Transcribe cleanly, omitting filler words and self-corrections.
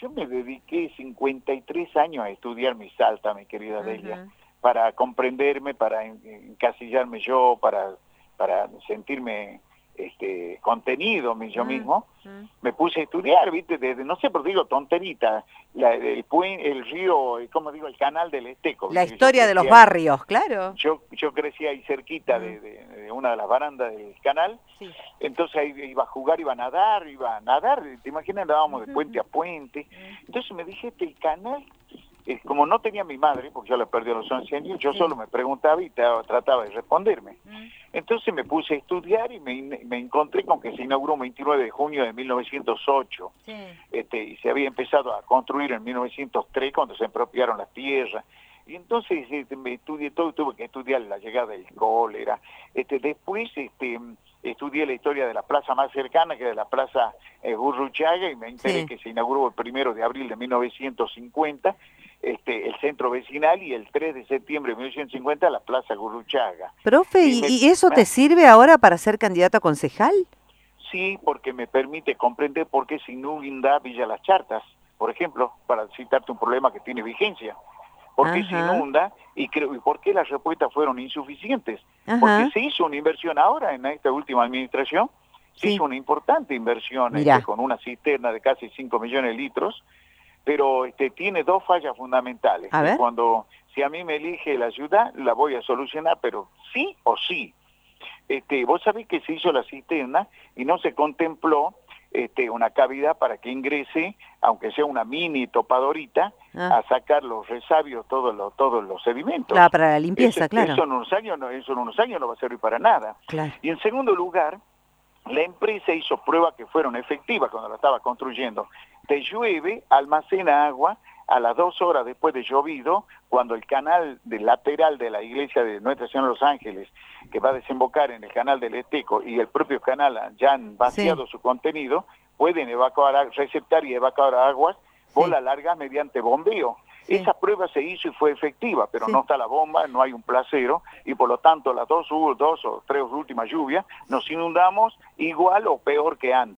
yo me dediqué 53 años a estudiar mi Salta, mi querida Delia, para comprenderme, para encasillarme yo, para sentirme contenido yo mismo. Me puse a estudiar, ¿viste? Desde, no sé, pero digo tonterita, el río, ¿cómo digo? El canal del Esteco. La historia de los barrios, claro. Yo crecí ahí cerquita de una de las barandas del canal. Sí. Entonces ahí iba a jugar, iba a nadar, te imaginas, andábamos de puente a puente. Entonces me dije, el canal, como no tenía mi madre, porque yo la perdí a los 11 años, yo solo me preguntaba y trataba de responderme. Entonces me puse a estudiar y me encontré con que se inauguró el 29 de junio de 1908. Y se había empezado a construir en 1903 cuando se expropiaron las tierras. Y entonces me estudié todo, tuve que estudiar la llegada del cólera. Después estudié la historia de la plaza más cercana, que es la plaza Gurruchaga, y me enteré que se inauguró el 1 de abril de 1950, el centro vecinal, y el 3 de septiembre de 1950 la plaza Gurruchaga. Profe, ¿y eso te sirve ahora para ser candidato a concejal? Sí, porque me permite comprender por qué se inunda Villa Las Chartas, por ejemplo, para citarte un problema que tiene vigencia. ¿Por qué se inunda? Y por qué las respuestas fueron insuficientes. Porque se hizo una inversión ahora en esta última administración, se hizo una importante inversión con una cisterna de casi 5 millones de litros, pero tiene dos fallas fundamentales. Si a mí me elige la ciudad, la voy a solucionar, pero sí o sí. Vos sabés que se hizo la cisterna y no se contempló una cavidad para que ingrese, aunque sea una mini topadorita, a sacar los resabios, todos los sedimentos. Claro, para la limpieza, claro. Eso en unos años no va a servir para nada. Claro. Y en segundo lugar, la empresa hizo pruebas que fueron efectivas cuando la estaba construyendo. Te llueve, almacena agua, a las 2 horas después de llovido, cuando el canal lateral de la iglesia de Nuestra Señora de los Ángeles, que va a desembocar en el canal del Esteco, y el propio canal ya han vaciado su contenido, pueden receptar y evacuar aguas, vos la largas mediante bombeo. Esa prueba se hizo y fue efectiva, pero no está la bomba, no hay un placero, y por lo tanto las dos o tres últimas lluvias nos inundamos igual o peor que antes.